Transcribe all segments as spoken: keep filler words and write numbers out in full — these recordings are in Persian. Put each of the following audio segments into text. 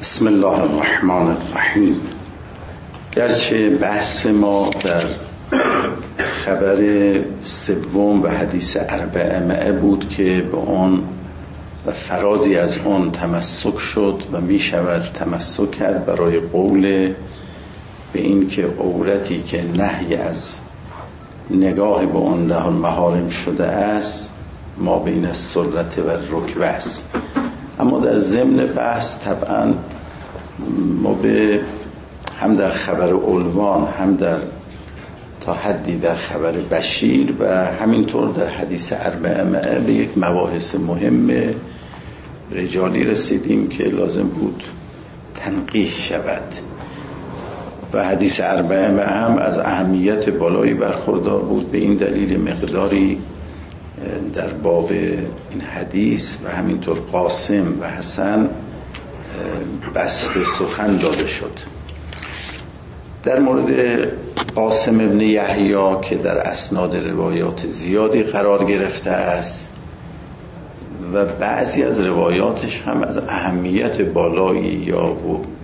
بسم الله الرحمن الرحیم. گرچه بحث ما در خبر سوم و حدیث اربعمائه بود که به اون و فرازی از اون تمسک شد و می شود تمسک کرد برای قول به این که عورتی که نهی از نگاه به اون ده محارم شده است ما بین السرة و الرکبه است. اما در ضمن بحث طبعا ما به هم در خبر عنوان هم در تا حدی در خبر بشیر و همینطور در حدیث اربعمائه به یک مباحث مهم رجالی رسیدیم که لازم بود تنقیح شود و حدیث اربعمائه هم از اهمیت بالایی برخوردار بود. به این دلیل مقداری در باب این حدیث و همینطور قاسم و حسن بسط سخن داده شد. در مورد قاسم ابن یحیی که در اسناد روایات زیادی قرار گرفته است و بعضی از روایاتش هم از اهمیت بالایی یا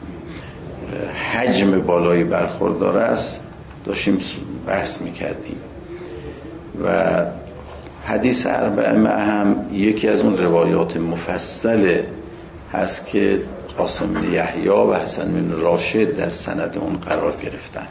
حجم بالایی برخوردار است داشتیم بحث میکردیم و حدیث اربعمائه هم یکی از اون روایات مفصل هست که قاسم بن یحیی و حسن بن راشد در سند اون قرار گرفتن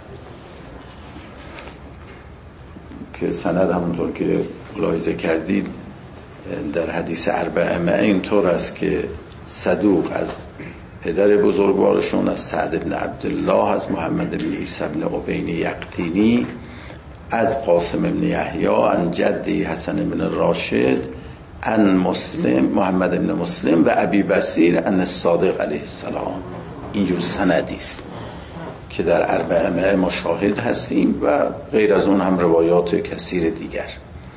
که سند همونطور که ملاحظه کردید در حدیث اربعمائه اینطور است که صدوق از پدر بزرگوارشون از سعد بن عبدالله از محمد بن عیسی بن عبین یقطینی از قاسم بن یحیی عن جدی حسن بن راشد عن مسلم محمد بن مسلم و ابی بصیر عن الصادق علیه السلام. اینجور سندی است که در اربعمائه ما شاهد هستیم و غیر از اون هم روایات کثیر دیگر.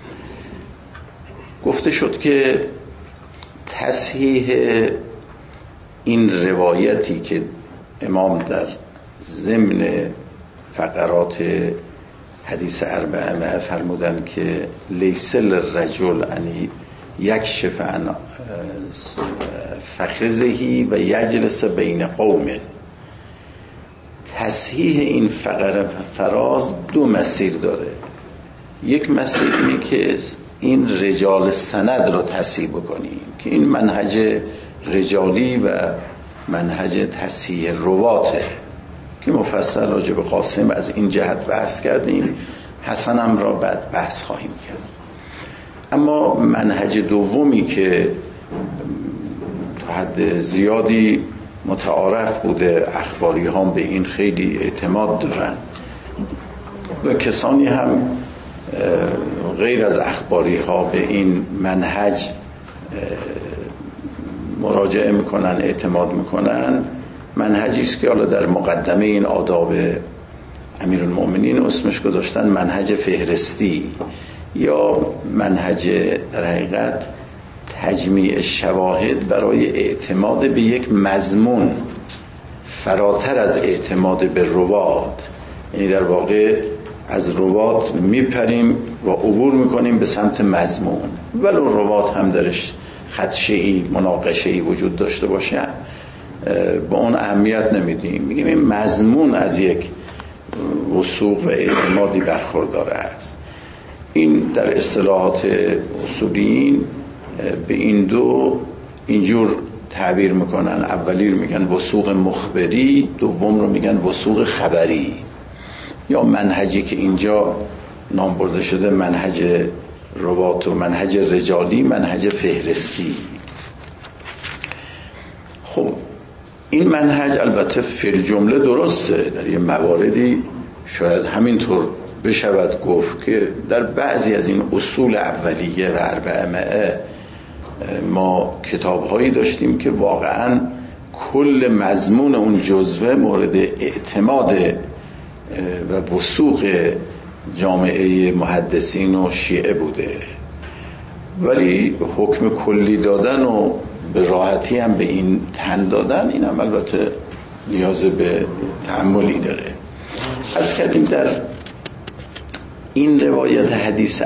گفته شد که تصحیح این روایتی که امام در ضمن فقرات حدیث اربعمائه فرمودن که لیس للرجل ان یکشف عن فخذه و یجلس بین قوم، تصحیح این فقره فراز دو مسیر داره. یک مسیر اینه که این رجال سند رو تصحیح بکنیم که این منهج رجالی و منهج تصحیح رواته که مفصل راجع به قاسم از این جهت بحث کردیم، حسن هم را بعد بحث خواهیم کرد. اما منهج دومی که تا حد زیادی متعارف بوده، اخباری هم به این خیلی اعتماد دارن و کسانی هم غیر از اخباری ها به این منهج مراجعه میکنن، اعتماد میکنن. منهجی است که حالا در مقدمه این آداب امیرالمؤمنین اسمش گذاشتن منهج فهرستی یا منهج در حقیقت تجمیع شواهد برای اعتماد به یک مضمون فراتر از اعتماد به روات. یعنی در واقع از روات میپریم و عبور میکنیم به سمت مضمون، ولو روات هم درش خدشه‌ای مناقشه‌ای وجود داشته باشه با اون اهمیت نمیدیم، میگیم این مضمون از یک وثوق و اعتمادی برخوردار است. این در اصطلاحات اصولیین به این دو اینجور تعبیر میکنن. اولی رو میگن وثوق مخبری، دوم رو میگن وثوق خبری، یا منهجی که اینجا نام برده شده منهج روات و منهج رجالی، منهج فهرستی. خب این منهج البته فی الجمله درسته، در یه مواردی شاید همینطور بشود گفت که در بعضی از این اصول اولیه و اربعمائه ما کتاب‌هایی داشتیم که واقعاً کل مضمون اون جزوه مورد اعتماد و وثوق جامعه محدثین و شیعه بوده، ولی حکم کلی دادن و به راحتی هم به این تن دادن این هم البته نیاز به تأملی داره. از کردیم در این روایت حدیث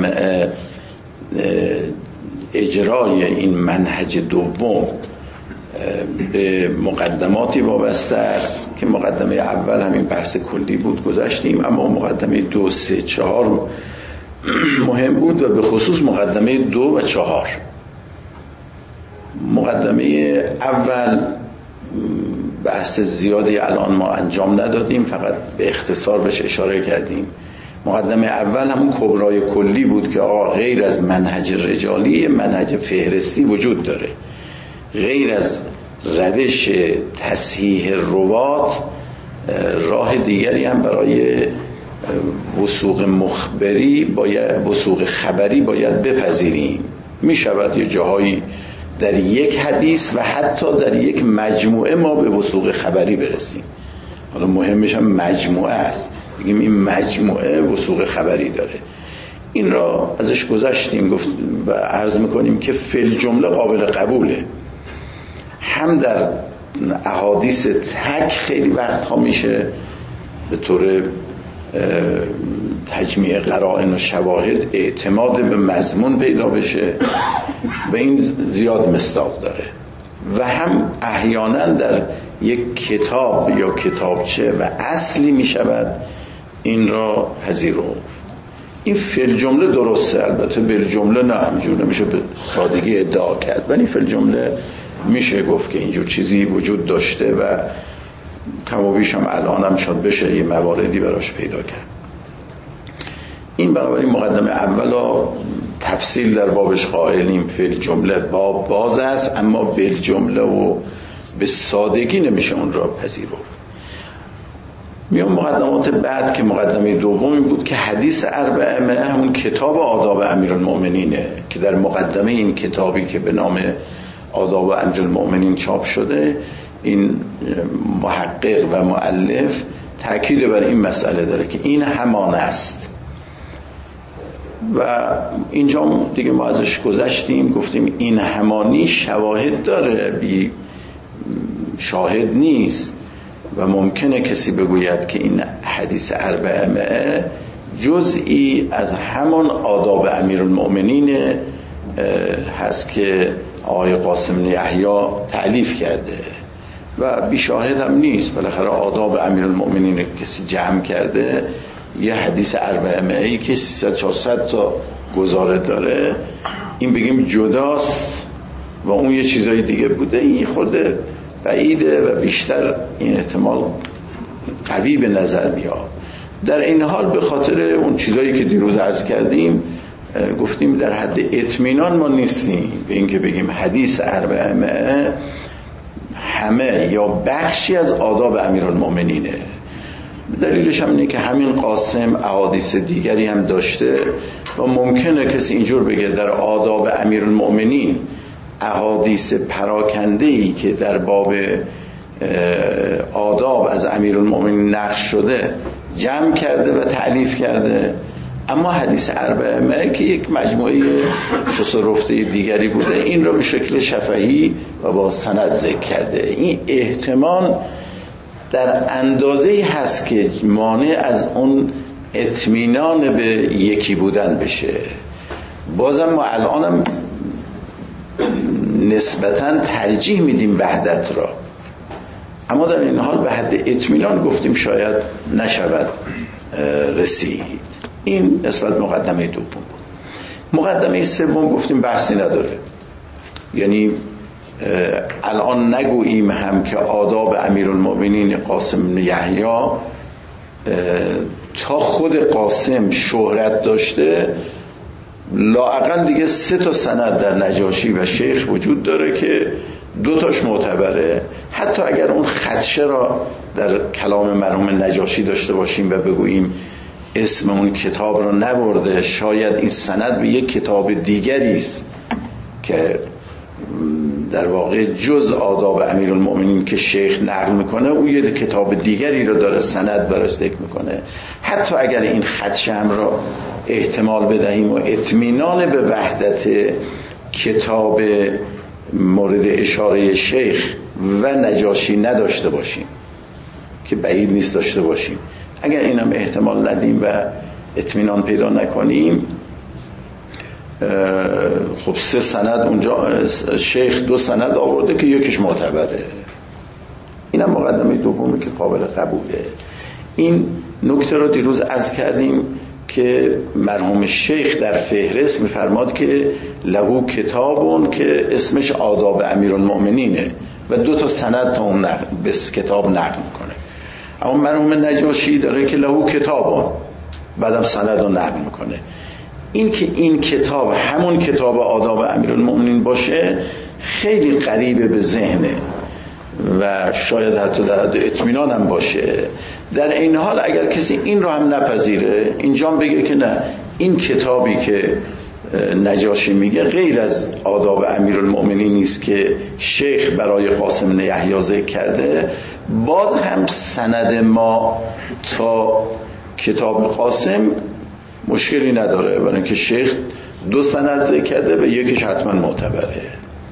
اربعمائه اجرای این منهج دوم به مقدماتی وابسته است که مقدمه اول همین بحث کلی بود گذاشتیم، اما مقدمه دو سه چهار مهم بود و به خصوص مقدمه دو و چهار. مقدمه اول بحث زیادی الان ما انجام ندادیم، فقط به اختصار بهش اشاره کردیم. مقدمه اول همون کبرای کلی بود که آقا غیر از منهج رجالی منهج فهرستی وجود داره، غیر از روش تصحیح روات راه دیگری هم برای وثوق مخبری باید وثوق خبری باید بپذیریم. می شود یه جاهایی در یک حدیث و حتی در یک مجموعه ما به وثوق خبری برسیم. حالا مهمش هم مجموعه است، بگیم این مجموعه وثوق خبری داره. این را ازش گذشتیم گفت و عرض میکنیم که فی الجمله قابل قبوله. هم در احادیث تک خیلی وقتها میشه به طور تجمیع قرائن و شواهد اعتماد به مضمون پیدا بشه و این زیاد مصداق داره، و هم احیانا در یک کتاب یا کتابچه و اصلی میشود این را پذیرفت. این فی الجمله درسته، البته بالجمله نه، همجور نمیشه به سادگی ادعا کرد، ولی فی الجمله میشه گفت که اینجور چیزی وجود داشته و کم و بیش هم الان هم شاید بشه یه مواردی براش پیدا کرد. این بنابراین مقدمه اولا تفصیل در بابش قائلیم، فی الجمله باب باز است، اما بالجمله و به سادگی نمیشه اون را پذیرفت. میام مقدمات بعد که مقدمه دومی بود که حدیث اربعه مئه همون کتاب آداب امیرالمؤمنینه که در مقدمه این کتابی که به نام آداب امیرالمؤمنین چاپ شده، این محقق و مؤلف تأکید بر این مسئله داره که این همان است. و اینجا دیگه ما ازش گذشتیم، گفتیم این همانی شواهد داره، بی شاهد نیست و ممکنه کسی بگوید که این حدیث اربعه مئه جزئی از همان آداب امیرالمؤمنین هست که آقای قاسم یحیی تألیف کرده و بی شاهد هم نیست. بالاخره آداب امیرالمؤمنین کسی جمع کرده، یه حدیث اربعه مئه‌ای که سیصد چهارصد تا گزاره داره، این بگیم جداست و اون یه چیزای دیگه بوده، این خورده بعیده و بیشتر این احتمال قوی به نظر میاد. در این حال به خاطر اون چیزایی که دیروز عرض کردیم گفتیم در حد اطمینان ما نیستیم به این که بگیم حدیث اربعه مئه همه یا بخشی از آداب امیرالمؤمنینه. دلیلش هم اینه که همین قاسم احادیث دیگری هم داشته و ممکنه کسی اینجور بگه در آداب امیرالمؤمنین احادیث پراکنده‌ای که در باب آداب از امیرالمؤمنین نقش شده جمع کرده و تألیف کرده، اما حدیث اربعه مئه که یک مجموعه تصرفته دیگری بوده این رو به شکل شفهی و با سند ذکر کرده. این احتمال در اندازه‌ای هست که مانع از اون اطمینان به یکی بودن بشه. بازم ما الانم نسبتاً ترجیح میدیم وحدت را، اما در این حال به حد اطمینان گفتیم شاید نشود رسید. این نسبت مقدمه دوم بود. مقدمه سوم گفتیم بحثی نداره، یعنی الان نگوییم هم که آداب امیرالمؤمنین قاسم یحیی تا خود قاسم شهرت داشته، لااقل دیگه سه تا سند در نجاشی و شیخ وجود داره که دو تاش معتبره. حتی اگر اون خدشه را در کلام مرحوم نجاشی داشته باشیم و بگوییم اسم اون کتاب را نبرده، شاید این سند به یک کتاب دیگری است که در واقع جز آداب امیرالمؤمنین که شیخ نقل میکنه اون یه کتاب دیگری رو داره سند براش ذکر میکنه. حتی اگر این خدشه هم را احتمال بدهیم و اطمینان به وحدت کتاب مورد اشاره شیخ و نجاشی نداشته باشیم که بعید نیست داشته باشیم، اگر اینم احتمال ندیم و اطمینان پیدا نکنیم، خب سه سند اونجا شیخ دو سند آورده که یکیش معتبره. اینم مقدمه دومی که قابل قبوله. این نکته رو دیروز عرض کردیم که مرحوم شیخ در فهرست میفرماد که لهو کتابون که اسمش آداب امیرالمؤمنینه و دو تا سند تا اون نقل به کتاب نقل میکنه. اما مرحوم نجاشی داره که لهو کتابون بعدم سند رو نقل میکنه. این که این کتاب همون کتاب آداب امیرالمؤمنین باشه خیلی قریبه به ذهنه و شاید حتی در حد اطمینان هم باشه. در این حال اگر کسی این رو هم نپذیره، اینجا هم بگه که نه این کتابی که نجاشی میگه غیر از آداب امیرالمؤمنین نیست که شیخ برای قاسم بن یحیی ذکر کرده، باز هم سند ما تا کتاب قاسم مشکلی نداره، برای اینکه شیخ دو سند ذکر کرده و یکیش حتما معتبره.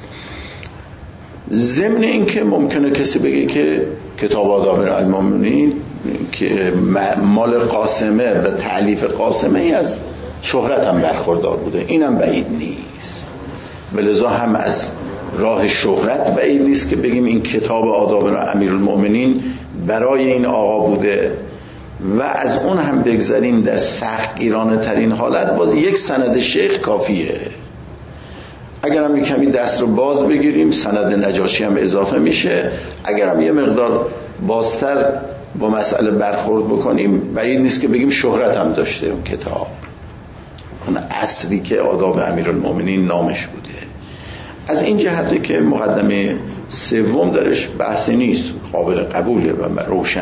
ضمن این که ممکنه کسی بگه که کتاب آداب امیرالمؤمنین که مال قاسمه و تألیف قاسمه ای از شهرت هم برخوردار بوده، اینم بعید نیست. ولذا هم از راه شهرت بعید نیست که بگیم این کتاب آداب امیرالمؤمنین برای این آقا بوده و از اون هم بگذاریم در سختگیرانه ترین حالت باز یک سند شیخ کافیه. اگر هم کمی دست رو باز بگیریم سند نجاشی هم اضافه میشه. اگر هم یه مقدار بازتر با مسئله برخورد بکنیم بعید نیست که بگیم شهرت هم داشته اون کتاب، اون اصلی که آداب امیرالمؤمنین نامش بوده. از این جهته که مقدمه سوم درش بحثی نیست، قابل قبوله و روشنه.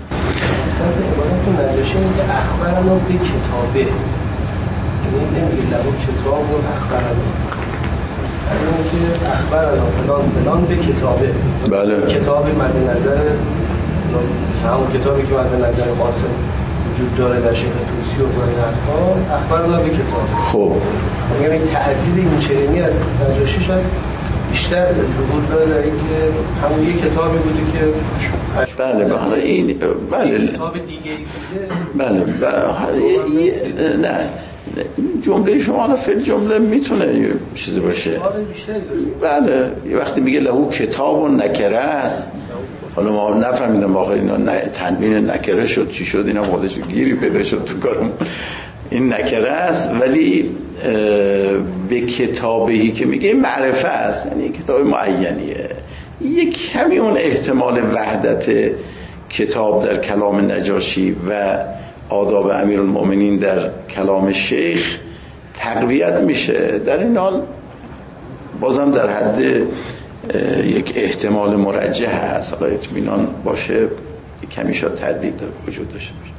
مثلا نجاشی میگه اخبرنا به کتابه، یعنی نمیگه لهو کتاب و اخبرنا، یعنی که اخبرنا فلان فلان به کتابه. بله. کتاب مد نظر همون کتابی که مد نظر قاسم وجود داره در شیخ توسی و غیره اخبرنا به کتاب. خب یعنی تعدیل این چنینی از نجاشی شاید بیشتر ظهور داره در این که همون یک کتابی بوده که بله بله این بله کتاب دیگری بوده. بله بله نه جمله شما را فعل جمله میتونه یه چیزی باشه. بله یه وقتی میگه لهو کتاب و نکره است، حالا ما نفهمیدم واقعا اینا تنوین نکره شد چی شد، اینا خودش گیری پیدا شد تو کارم. این نکره است ولی به کتابی که میگه معرفه است، یعنی کتاب معینیه. یک کمی اون احتمال وحدت کتاب در کلام نجاشی و آداب امیرالمؤمنین در کلام شیخ تقویت میشه. در این حال بازم در حد یک احتمال مرجح هست، حالا اطمینان باشه کمی شاید تردید وجود داشته باشه.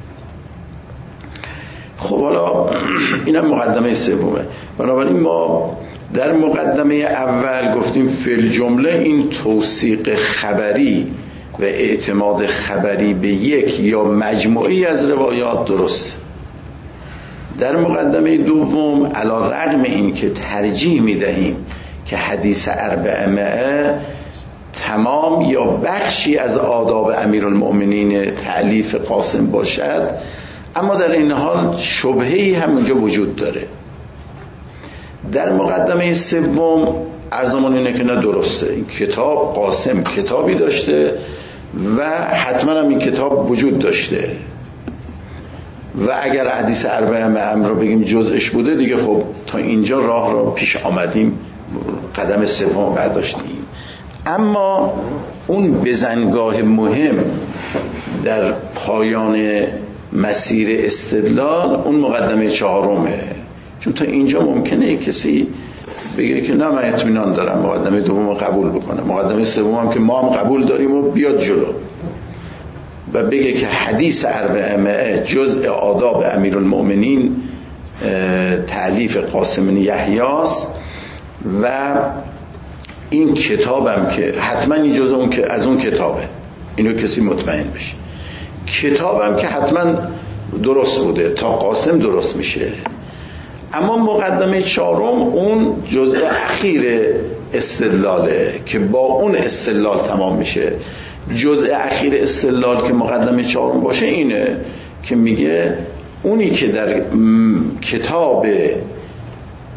خب حالا اینم مقدمه سومه. بنابراین ما در مقدمه اول گفتیم فی الجمله این توثیق خبری و اعتماد خبری به یک یا مجموعی از روایات درست. در مقدمه دوم علی رغم این که ترجیح میدهیم که حدیث اربعمائه تمام یا بخشی از آداب امیرالمؤمنین تألیف قاسم باشد، اما در این حال شبهه‌ای هم اونجا وجود داره. در مقدمه سوم عرضمون اینه که نه درسته، این کتاب قاسم کتابی داشته و حتما هم این کتاب وجود داشته و اگر حدیث اربعمائه رو بگیم جزءش بوده دیگه خب تا اینجا راه رو پیش آمدیم، قدم سوم برداشتیم. اما اون بزنگاه مهم در پایان مسیر استدلال اون مقدمه چهارمه، چون تا اینجا ممکنه کسی بگه که نه من اطمینان دارم مقدمه دوم قبول بکنه، مقدمه سوم هم که ما هم قبول داریم و بیاد جلو و بگه که حدیث اربعمائه جزء آداب امیرالمؤمنین تألیف قاسم بن یحیی است و این کتابم که حتما این جزء اون که از اون کتابه، اینو کسی مطمئن بشه. کتابم که حتما درست بوده تا قاسم درست میشه. اما مقدمه چهارم اون جزء اخیر استدلاله که با اون استدلال تمام میشه. جزء اخیر استدلال که مقدمه چهارم باشه اینه که میگه اونی که در کتاب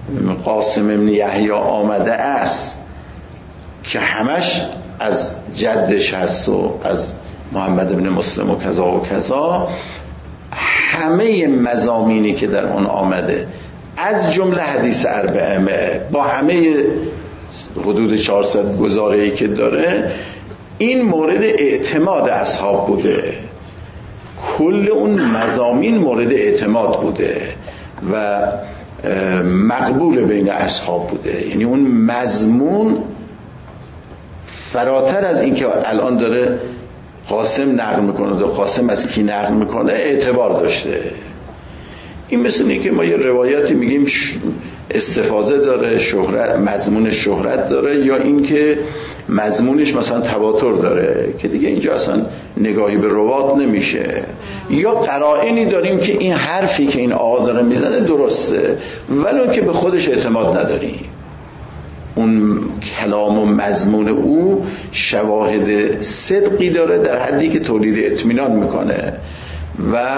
قاسم ابن یحیی آمده است که همش از جدش هست و از محمد ابن مسلم و کذا و کذا، همه مضامینی که در اون آمده از جمله حدیث اربعه با همه حدود چهارصد گزاره‌ای که داره، این مورد اعتماد اصحاب بوده. کل اون مضامین مورد اعتماد بوده و مقبول بین اصحاب بوده. یعنی اون مضمون فراتر از این که الان داره قاسم نقل میکنه و قاسم از کی نقل میکنه اعتبار داشته. این مثل اینه که ما یه روایتی میگیم استفاضه داره، شهرت، مضمون شهرت داره، یا این که مضمونش مثلا تواتر داره که دیگه اینجا اصلا نگاهی به روات نمیشه. یا قرائنی داریم که این حرفی که این آقا داره میزنه درسته ولی اون که به خودش اعتماد نداریم، اون کلام و مضمون او شواهد صدقی داره در حدی که تولید اطمینان میکنه و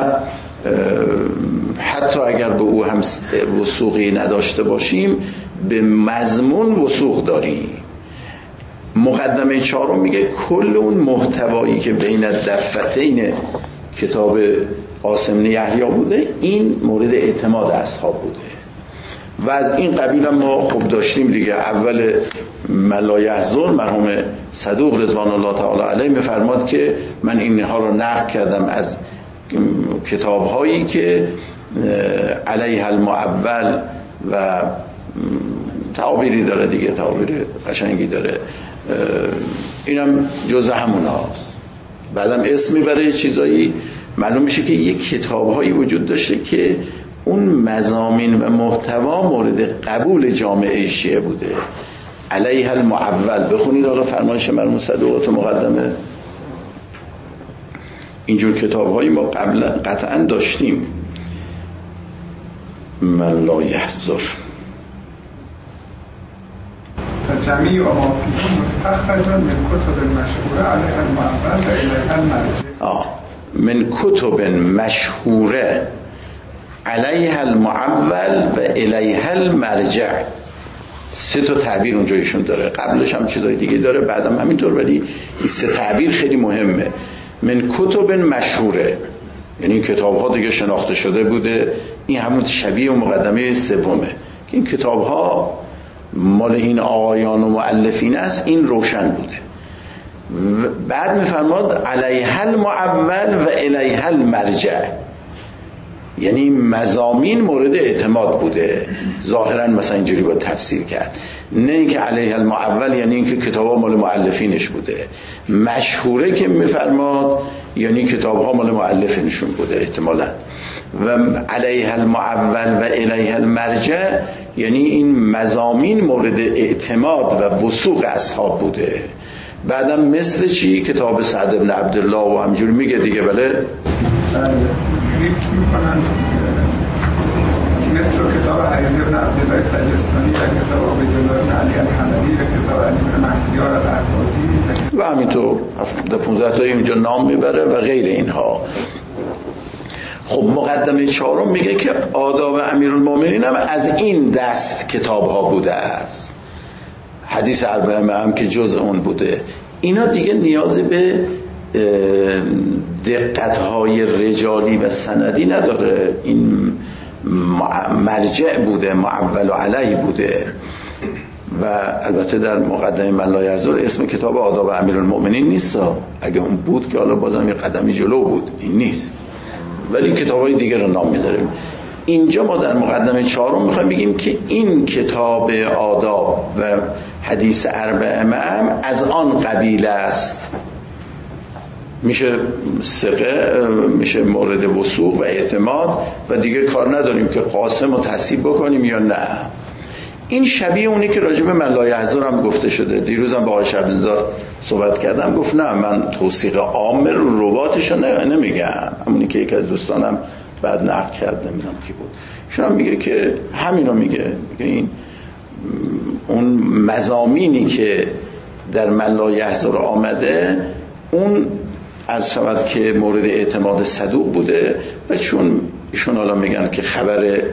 حتی اگر به او هم وثوقی نداشته باشیم به مضمون وثوق داریم. مقدمه چهارم میگه کل اون محتوایی که بین دفتین کتاب قاسم بن یحیی بوده این مورد اعتماد اصحاب بوده و از این قبیل هم ما خوب داشتیم دیگه. اول ملا یحزن مرحوم صدوق رضوان الله تعالی علیه میفرماد که من اینها رو نقل کردم از کتاب هایی که علیه المعول و تعابیری داره دیگه، تعابیر قشنگی داره، اینم جزء همون هاست. بعدم اسم میبره چیزایی، معلوم میشه که یک کتاب هایی وجود داشته که اون مضامین و محتوا مورد قبول جامعه شیعه بوده. علیه المعول بخونید آقا فرمایش مرحوم صدوق تو مقدمه. اینجور کتاب هایی ما قبلا قطعا داشتیم. من لا یحضر جمعی و ما فیه مستخرج من کتب مشهوره علیه المعول و الیه المرجع. آه من کتب مشهوره علیه المعول و الیه المرجع. سه تا تعبیر اونجا ایشون داره، قبلش هم چیزای دیگه داره بعدم همینطور، ولی این سه تعبیر خیلی مهمه. من کتب مشهوره یعنی این کتاب ها دیگه شناخته شده بوده. این همون شبیه و مقدمه سومه که این کتاب ها مال این آقایان و مؤلفین است، این روشن بوده. بعد میفرماد علیه المعول و الیه المرجع، یعنی مضامین مورد اعتماد بوده. ظاهرا مثلا اینجوری باید تفسیر کرد، نه اینکه علیه المعول یعنی اینکه کتاب‌ها مال مؤلفینش بوده. مشهوره که میفرماد یعنی کتاب‌ها مال مؤلفینشون بوده احتمالاً. و علیه المعول و الیه المرجع یعنی این مضامین مورد اعتماد و وثوق اصحاب بوده. بعدم مثل چی؟ کتاب سعد بن عبدالله و همجور میگه دیگه. بله ریسک میکنن مثل کتاب عریض بن عبدالله سجستانی و کتاب عبیدالله بن علی الحمدی و کتاب علی بن مهدیار الاحوازی و همینطور هفده پونزده تایی اینجا نام میبره و غیر اینها. خب مقدمه چهارم میگه که آداب امیرالمومنین هم از این دست کتاب ها بوده است. حدیث اربعه هم که جزء اون بوده. اینا دیگه نیازی به دقت‌های رجالی و سندی نداره. این مرجع بوده، معول علیه بوده. و البته در مقدمه من لا یحضر اسم کتاب آداب امیرالمومنین نیست. اگه اون بود که حالا بازم یه قدمی جلو بود، این نیست. ولی کتاب‌های دیگه رو نام می‌ذاریم. اینجا ما در مقدمه چهارم می‌خوایم بگیم که این کتاب آداب و حدیث اربعه هم از آن قبیله است. میشه ثقه، میشه مورد وثوق و اعتماد و دیگه کار نداریم که قاسم رو تصحیح بکنیم یا نه. این شبیه اونی که راجع به من لا یحضر هم گفته شده. دیروزم با آقای شبنزار صحبت کردم، گفت نه من توثیق عام رو رواتش رو نمیگم، همونی که یک از دوستانم بعد نقل کرد نمیدونم کی بود، ایشون هم میگه که همینو میگه، میگه این اون مضامینی که در من لا یحضر آمده اون عرض شود که مورد اعتماد صدوق بوده و چون ایشون حالا میگن که خبر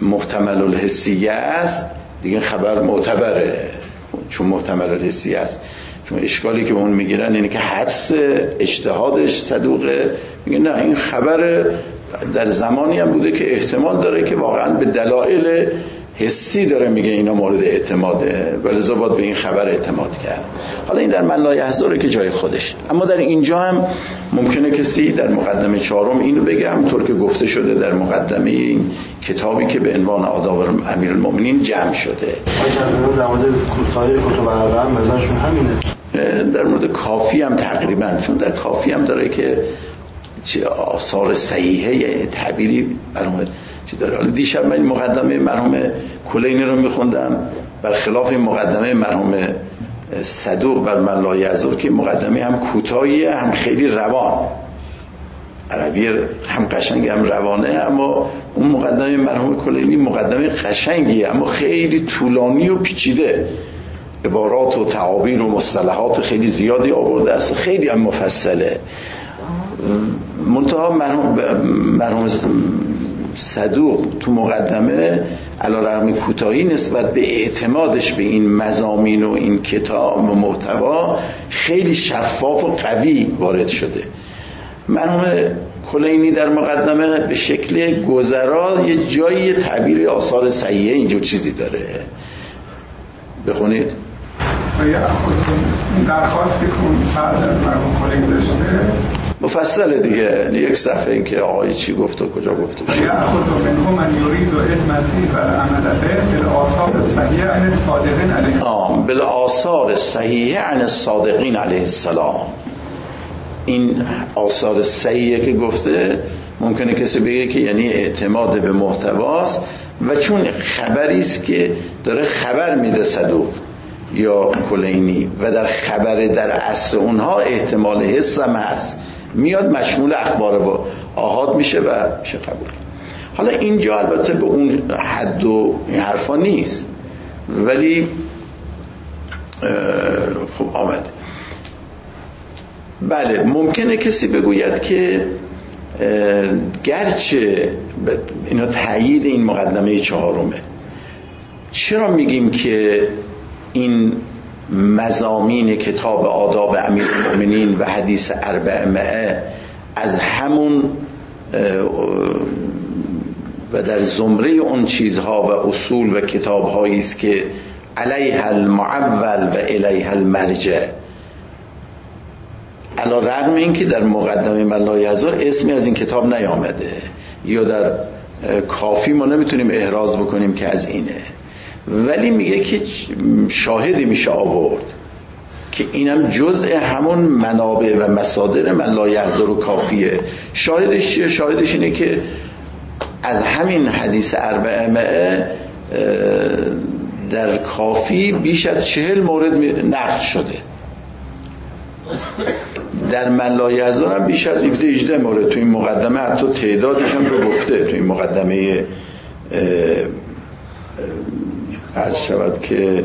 محتمل الحسیه است دیگه خبر معتبره، چون محتمل الحسیه است. چون اشکالی که به اون میگیرن اینه که حدس اجتهادش صدوقه، میگه نه این خبر در زمانی هم بوده که احتمال داره که واقعا به دلایل حسی داره میگه اینا مورد اعتماده، ولذا باید به این خبر اعتماد کرد. حالا این در من لا یحضره که جای خودش، اما در اینجا هم ممکنه کسی در مقدمه چهارم اینو بگه، همونطور که گفته شده در مقدمه این کتابی که به عنوان آداب امیرالمومنین جمع شده. در مورد سایر کتب عربه هم مثلشون همینه. در مورد کافی هم تقریبا، چون در کافی هم داره که آثار صحیحه تعبیری مرحوم چی داره. حالا دیشب من مقدمه مرحوم کلینی رو میخوندم، برخلاف این مقدمه مرحوم صدوق بر من لا یحضر که مقدمه هم کوتاهیه هم خیلی روان، عربی هم قشنگ هم روانه، اما اون مقدمه مرحوم کلینی مقدمه قشنگیه اما خیلی طولانی و پیچیده، عبارات و تعابیر و مصطلحات خیلی زیادی آورده است و خیلی هم مفصله. منتها مرحوم مرحوم صدوق تو مقدمه علیرغم کوتاهی نسبت به اعتمادش به این مضامین و این کتاب و محتوا خیلی شفاف و قوی وارد شده. مرحوم کلینی در مقدمه به شکل گذرا یه جایی تعبیر آثار صحیحه اینجور چیزی داره. بخونید. این درخواستی که بعد از مرحوم کلینی داشته مفصله دیگه، یک صفحه این که آقای چی گفت و کجا گفت و چی. یأخذ منهم من یرید علمتی و عمل به بالآثار الصحیحه عن الصادقین علیه آه بالآثار صحیحه عن الصادقین علیه السلام. این آثار صحیحه که گفته ممکنه کسی بگه که یعنی اعتماد به محتواست و چون خبری است که داره خبر میده صدوق یا کلینی و در خبر در اصل اونها احتمال حس هم هست، میاد مشمول اخبار با آحاد میشه و میشه قبول. حالا اینجا البته به اون حد و این حرفا نیست، ولی خب آمده. بله ممکنه کسی بگوید که گرچه اینا تایید این مقدمه چهارمه، چرا میگیم که این مضامین کتاب آداب امیرالمومنین و حدیث اربعمائه از همون و در زمره اون چیزها و اصول و کتابهایی است که علیها المعول و الیها المرجع، علی رغم این که در مقدمه من لا یحضر اسمی از این کتاب نیامده یا در کافی ما نمیتونیم احراز بکنیم که از اینه، ولی میگه که شاهدی میشه آورد که اینم جزء همون منابع و مصادر من لا یحضر و کافیه. شاهدش چیه؟ شاهدش اینه که از همین حدیث اربعمائه در کافی بیش از چهل مورد نقل شده، در من لا یحضر هم بیش از هفده هجده مورد. تو این مقدمه حتی تعدادش هم رو گفته، تو این مقدمه عرض شود که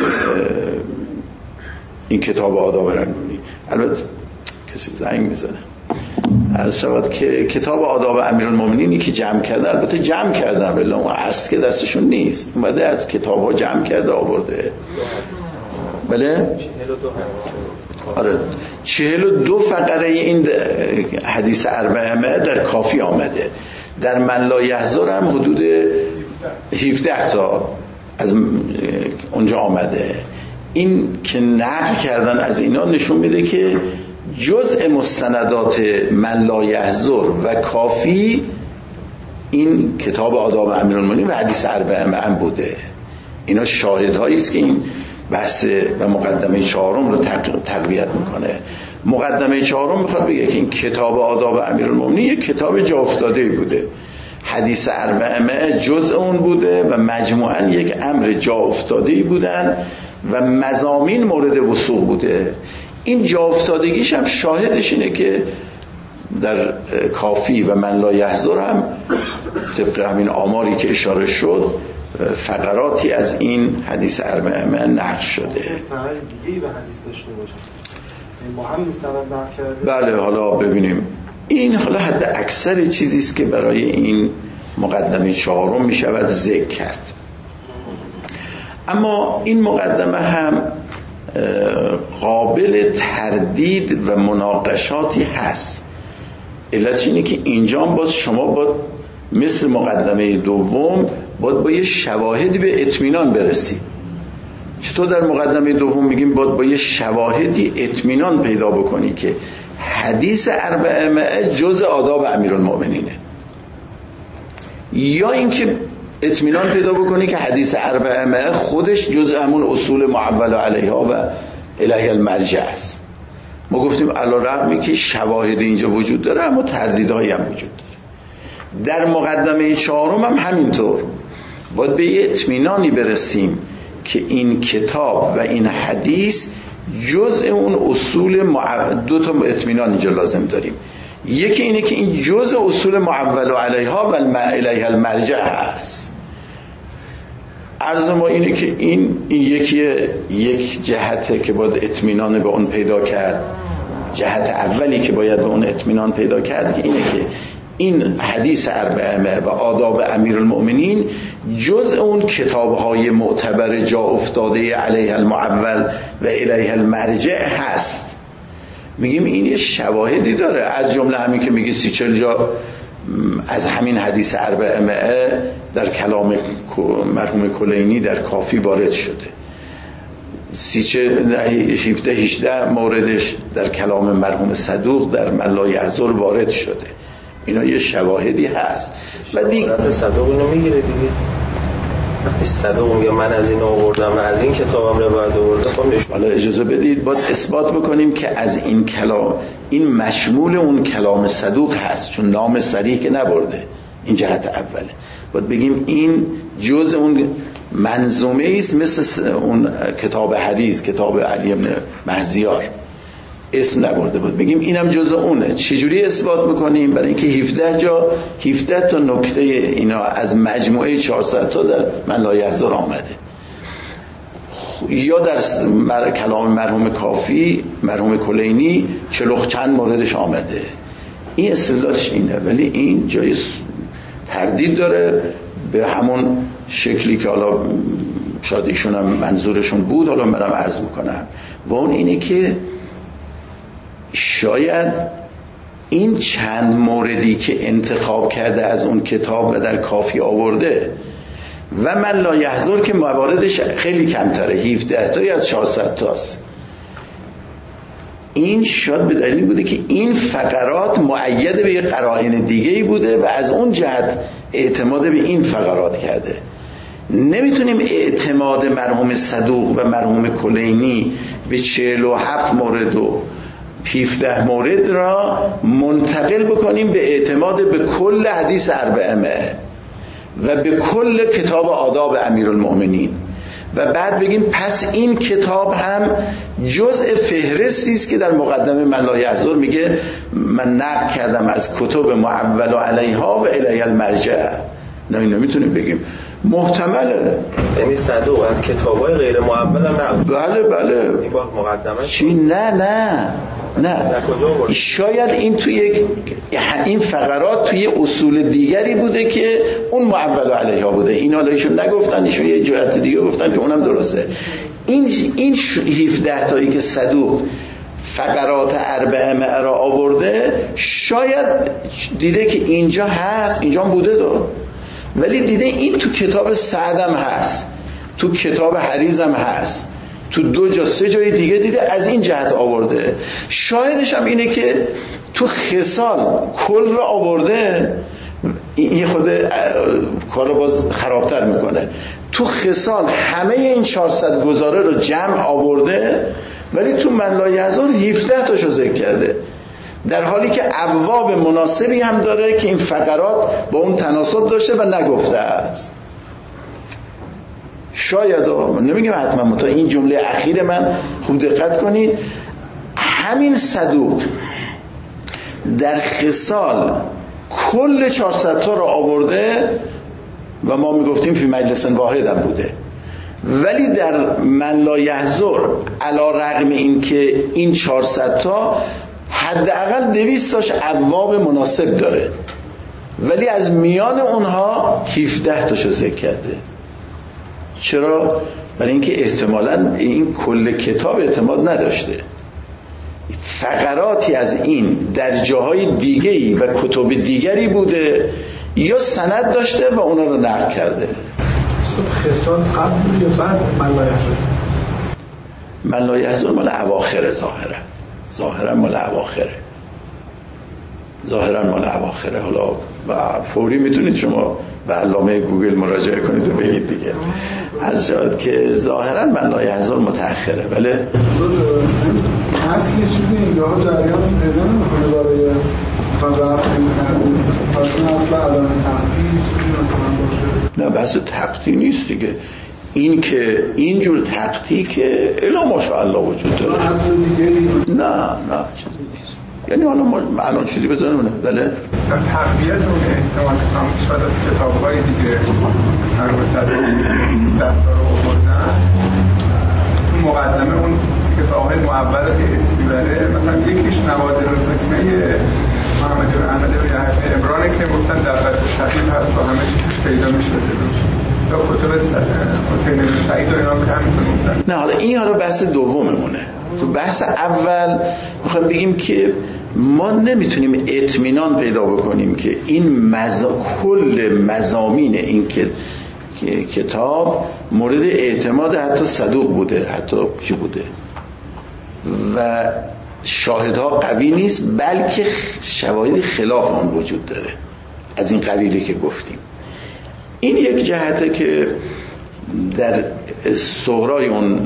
این کتاب آداب امیرالمومنین، البته کسی زنگ میزنه، عرض شود که کتاب آداب امیرالمومنینی که جمع کرده، البته جمع کردن ولی اون اصل که دستشون نیست، اومده از کتاب ها جمع کرده آورده. بله؟ آره چهل و دو فقره این حدیث اربعمائه در کافی آمده، در من لا یحضر هم حدود هفده تا از اونجا آمده. این که نقل کردن از اینا نشون میده که جزء مستندات من لا یحضر و کافی این کتاب آداب امیرالمومنین و حدیث اربعمائه بوده. اینا شاهدهایی است که این بحث و مقدمه چهارم رو تقویت میکنه. مقدمه چهارم میخواد بگه که این کتاب آداب امیرالمومنین یک کتاب جا افتاده بوده، حدیث اربعمائه جزء اون بوده و مجموعاً یک امر جا افتاده‌ای بودن و مضامین مورد وثوق بوده. این جا افتادگیش هم شاهدش اینه که در کافی و من لا یحضر هم طبق همین آماری که اشاره شد فقراتی از این حدیث اربعمائه نقل شده. سند دیگه‌ای به حدیث داشته باشه، با همین سند نقل کرده. بله حالا ببینیم این حالا حد اکثر چیزی است که برای این مقدمه چهارم می شود ذکر کرد. اما این مقدمه هم قابل تردید و مناقشاتی هست. علتش اینه که اینجا باز شما باید مثل مقدمه دوم باید با یه شواهدی به اطمینان برسی. چطور در مقدمه دوم میگیم باید با یه شواهدی اطمینان پیدا بکنی که حدیث اربعمائه جز آداب امیرالمؤمنینه، یا اینکه اطمینان پیدا بکنی که حدیث اربعمائه خودش جز همون اصول معول علیها و الیه المرجع است. ما گفتیم علی رغمی که شواهد اینجا وجود داره اما تردیدهایی هم وجود داره. در مقدمه چهارم هم همینطور باید به یه اطمینانی برسیم که این کتاب و این حدیث جز اون اصول معول، دو تا اطمینان اینجا لازم داریم. یکی اینه که این جز اصول معول علیها و الیه المرجع هست. عرض ما اینه که این, این یکی یک جهته که باید اطمینان به اون پیدا کرد. جهت اولی که باید به اون اطمینان پیدا کرد که اینه که این حدیث اربعمائه و آداب امیرالمؤمنین جز اون کتاب‌های معتبر جا افتاده علیه المعول و الیه المرجع هست. میگیم این یه شواهدی داره، از جمله همین که میگه سی چل جا از همین حدیث اربعمائه در کلام مرحوم کلینی در کافی وارد شده، سی چل هفده هجده موردش در کلام مرحوم صدوق در من لا یحضر وارد شده. اینا یه شواهدی هست و دیگه صدوق اینو میگیره دیگه. وقتی صدوق میگه من از این آوردم و از این کتابم روایت آوردم، خب حالا اجازه بدید باید اثبات بکنیم که از این کلام این مشمول اون کلام صدوق هست، چون نام صریح که نبرده. این جهت اوله. باید بگیم این جزء اون منظومه است، مثل اون کتاب حدیث، کتاب علی بن مهزیار اسم نبرده بود، بگیم اینم جزء اونه. چجوری اثبات میکنیم؟ برای اینکه هفده جا هفده تا نکته اینا از مجموعه چهارصد تا در من لا یحضر آمده، یا در مر... کلام مرحوم کافی مرحوم کلینی چلوخ چند موردش آمده. این اصطلاحش اینه، ولی این جای تردید داره به همون شکلی که حالا شاید ایشون هم منظورشون بود، حالا منم عرض میکنم. و اون اینه که شاید این چند موردی که انتخاب کرده از اون کتاب و در کافی آورده و من لا یحضر که مواردش خیلی کمتره، هفده تایی از چهارصد تاست، این شاید به دلیل بوده که این فقرات مؤید به یه قرائن دیگه‌ای بوده و از اون جهت اعتماد به این فقرات کرده. نمیتونیم اعتماد مرحوم صدوق و مرحوم کلینی به چهل و هفت مورد و هفده مورد را منتقل بکنیم به اعتماد به کل حدیث اربعمائه و به کل کتاب آداب امیرالمؤمنین و بعد بگیم پس این کتاب هم جزء فهرستی است که در مقدمه من لا یحضر میگه من نقل کردم از کتب معول علیها و الیه المرجع. نه اینو میتونیم بگیم محتمله، یعنی صدوق از کتابای غیر معول هم نقل. بله بله. این با مقدمه چی؟ نه نه نه شاید این توی یک این فقرات توی اصول دیگری بوده که اون معول علیها بوده. این حالا ایشون نگفتن، ایشون یه جهت دیگه گفتن که اونم درسته. این این هفده تایی که صدوق فقرات اربعمائه را آورده شاید دیده که اینجا هست، اینجا هم بوده دو، ولی دیده این تو کتاب سعدم هست، تو کتاب حریزم هست، تو دو جا سه جای دیگه دیده از این جهت آورده. شاهدش هم اینه که تو خصال کل را آورده، این خود کار رو باز خرابتر میکنه. تو خصال همه این چهارصد گزاره رو جمع آورده، ولی تو من لا یحضر هفده تاشو ذکر کرده، در حالی که ابواب مناسبی هم داره که این فقرات با اون تناسب داشته و نگفته است. شاید نمیگم حتما، متا این جمله اخیر من خوب دقت کنید، همین صدوق در خصال کل چهارصد تا رو آورده و ما میگفتیم فی مجلس واحد هم بوده، ولی در من لا یحضر علی رغم این که این چهارصد تا حداقل دویست تاش ابواب مناسب داره. ولی از میان اونها هفده تاشو ذکر کرده. چرا؟ برای اینکه احتمالاً این کل کتاب اعتماد نداشته، فقراتی از این در جاهای دیگه‌ای و کتب دیگری بوده یا سند داشته و اونا رو نقل کرده. خسران قبل یا بعد من لا یحزن؟ من لا یحزن مال اواخره، ظاهرا ظاهرا مال اواخره ظاهرا مال اواخره حالا و فوری میتونید شما به علامه گوگل مراجعه کنید و بگید دیگه از جهت که ظاهرا من لا یحزن متأخره. ولی اصل یه چیزی اینجا جریان پیدا نمی‌کنه برای مثلا رفت این اصل علامه تقطیع نه بحث تقطیع نیست دیگه. این که اینجور تقطیع که الا ماشاءالله وجود داره، اصل دیگه نه نه چیزی نیست. یعنی حالا ما الان چیزی بزنیم نه بله تقویت اون احتمال که شاید از کتاب‌های دیگه هر وسط دفتر رو آوردن تو مقدمه اون کتاب‌های معول که اسمی بره مثلا یکیش نوادر الحکمه محمد بن احمد بن یحیی عمران که گفتن دقت شدید هست و همه چی توش پیدا میشه یا کتب حسین بن سعید و اینا که همینطور گفتن. نه حالا این حالا بحث دوممونه. تو بحث اول میخوایم بگیم که ما نمیتونیم اطمینان پیدا بکنیم که این مز... کل مضامین این که... کتاب مورد اعتماد حتی صدوق بوده، حتی چی بوده و شاهدها قوی نیست، بلکه شواهد خلاف آن وجود داره از این قبیلی که گفتیم. این یک جهته که در صغرای اون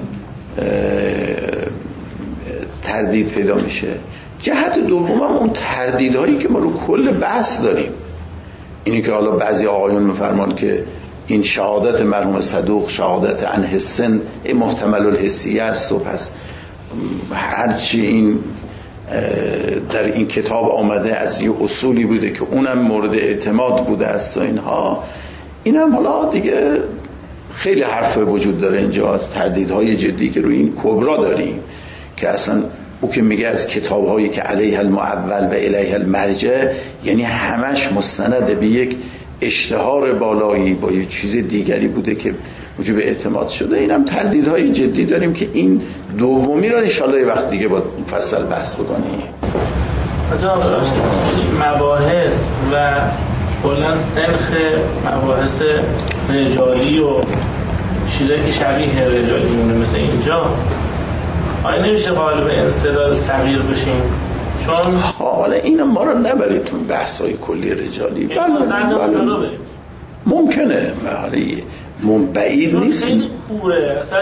تردید پیدا میشه. جهت دوم هم اون تردیدهایی که ما رو کل بحث داریم، اینی که حالا بعضی آقایون میفرمان که این شهادت مرحوم صدوق شهادت عن حسن محتمل الحسیه است و پس هرچی این در این کتاب آمده از یه اصولی بوده که اونم مورد اعتماد بوده است و اینها. اینم حالا دیگه خیلی حرف وجود داره اینجا از تردیدهای جدی که روی این کبرا داریم که اصلا او که میگه از کتابهایی که علیه المعول و الیه المرجع یعنی همش مستند به یک اشتهار بالایی با یک چیز دیگری بوده که وجوب اعتماد شده. اینم تردیدهای جدی داریم که این دومی رو انشالله یه وقت دیگه با مفصل بحث بکنیم. آجا مباحث و کلا سنخ مباحث رجالی و چیزایی که شبیه رجالی مونه مثل اینجا آیا نمیشه قالب انصداد صغیر بشیم؟ چون حالا این ما رو نبریتون بحثای کلی رجالی بله بله ممکنه من بعید نیست خیلی خوبه اصلا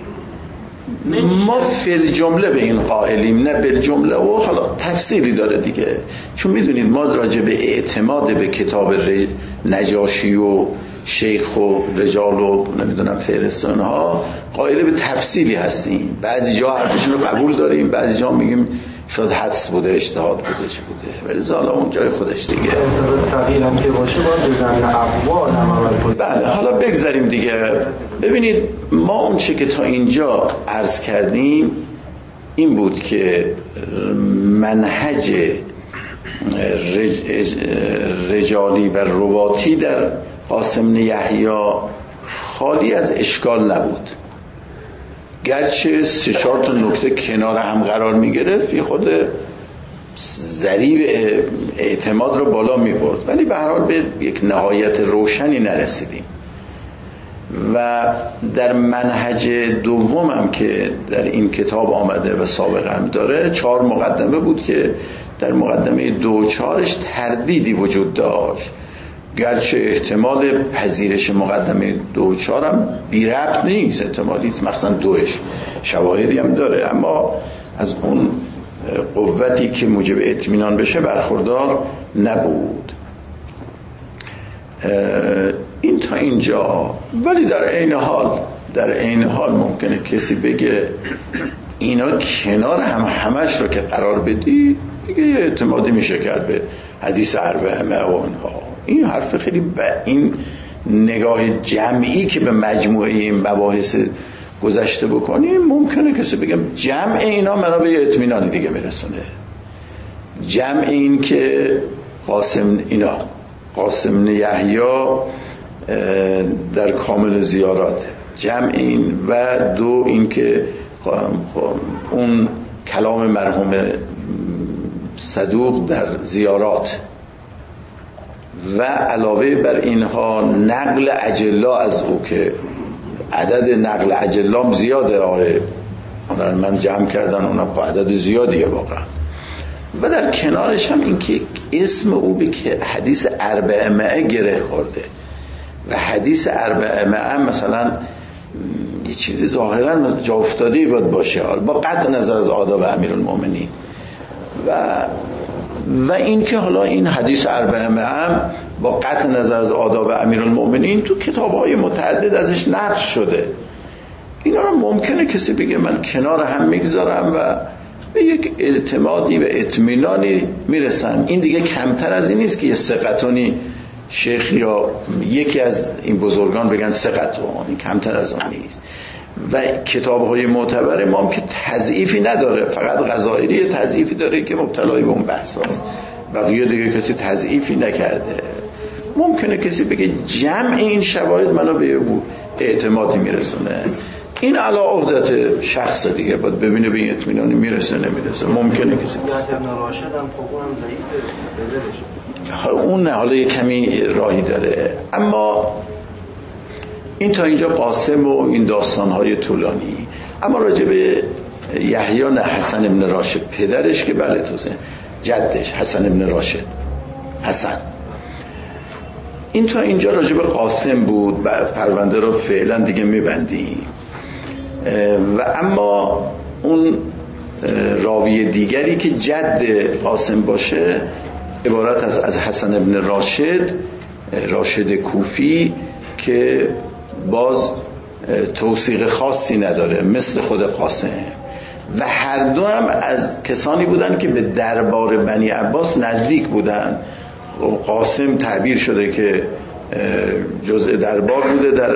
ما فی جمله به این قائلیم نه به جمله و حالا تفسیری داره دیگه. چون میدونید ما راجع به اعتماد به کتاب نجاشی و شیخ و رجال و نمیدونم فهرستان ها قائل به تفصیلی هستیم. بعضی جا حرفشون رو قبول داریم، بعضی جا میگیم شاید حدس بوده اجتهاد بوده چه بوده، ولی حالا اون جای خودش دیگه حساب صغیر هم که باشه باید بزنین اقوال عمل. بله حالا بگذاریم دیگه. ببینید ما اون چه که تا اینجا عرض کردیم این بود که منهج رج... رجالی و رواتی در قاسم بن یحیی خالی از اشکال نبود، گرچه سه چهار تا نکته کنار هم قرار می گرفت یه خود ضریب اعتماد رو بالا می برد، ولی به هر حال به یک نهایت روشنی نرسیدیم. و در منهج دوم هم که در این کتاب آمده و سابقه هم داره چهار مقدمه بود که در مقدمه دو و چهارش تردیدی وجود داشت، گرچه احتمال پذیرش مقدمه دو و چهار هم بی ربط نیست، احتمالی است، مخصوصا دوش شواهدی هم داره، اما از اون قوتی که موجب اطمینان بشه برخوردار نبود. این تا اینجا. ولی در عین حال در عین حال ممکنه کسی بگه اینا کنار هم همش رو که قرار بدی دیگه یه اعتمادی میشه کرد به حدیث اربعه و اونها. این حرف خیلی با این نگاه جمعی که به مجموعه این مباحث گذشته بکنیم ممکنه کسی بگم جمع اینا منو به اطمینان دیگه میرسونه. جمع این که قاسم اینا قاسم بن یحیی در کامل زیارات، جمع این و دو این که اون کلام مرحوم صدوق در زیارات و علاوه بر اینها نقل اجلا از او که عدد نقل اجلام زیاده. آره من جمع کردن اونم که عدد زیادیه واقعا. و در کنارش هم این که اسم او به که حدیث اربعه مئه گره خورده و حدیث اربعه مئه مثلا یه چیزی ظاهرا مثلا جا افتاده باید باشه با قطع نظر از آداب امیرالمومنین و و این که حالا این حدیث اربعه مئه با قطع نظر از آداب امیرالمومنین تو کتاب‌های متعدد ازش نقل شده. اینا رو ممکنه کسی بگه من کنار هم میگذارم و به یک اعتمادی و اطمینانی میرسن. این دیگه کمتر از این نیست که یه ثقتونی شیخ یا یکی از این بزرگان بگن ثقتون، این کمتر از اون نیست. و کتاب‌های معتبر ما هم که تضعیفی نداره، فقط غزائری تضعیفی داره که مبتلای به اون بحث هست، بقیه دیگه کسی تضعیفی نکرده. ممکنه کسی بگه جمع این شواهد منو به اعتمادی میرسونه. این علا عهدت شخص دیگه باید ببینه به این اطمینانی میرسه نمیرسه. ممکنه کسی ابن راشد هم خب اونم ضعیفه، اون حالا یه کمی راهی داره. اما این تا اینجا قاسم و این داستان‌های طولانی. اما راجع به یحیی نه حسن ابن راشد پدرش که بله توزه جدش حسن ابن راشد حسن، این تا اینجا راجع به قاسم بود. پرونده رو فعلا دیگه میبندیم. و اما اون راوی دیگری که جد قاسم باشه عبارت از از حسن ابن راشد راشد کوفی که باز توثیق خاصی نداره مثل خود قاسم و هر دو هم از کسانی بودن که به دربار بنی عباس نزدیک بودن. قاسم تعبیر شده که جزء دربار بوده در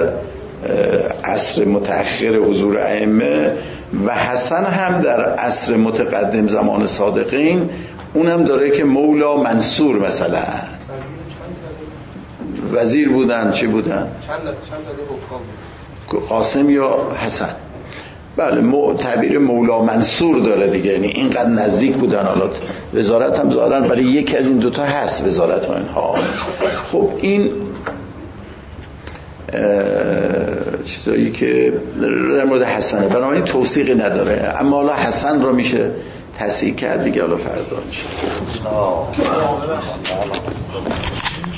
عصر متأخر حضور ائمه و حسن هم در عصر متقدم زمان صادقین اونم داره که مولا منصور مثلا وزیر بودن. چی بودن؟ چند چند تا حکام قاسم یا حسن. بله مو... تعبیر مولا منصور داره دیگه، یعنی اینقدر نزدیک بودن. حالا وزارت هم ظاهرا برای یکی از این دوتا هست وزارت ها اینها. خب این چیزایی که در مورد حسنه بنابراین توثیقی نداره. اما حالا حسن رو میشه تصحیح کرد دیگه، حالا فردا میشه.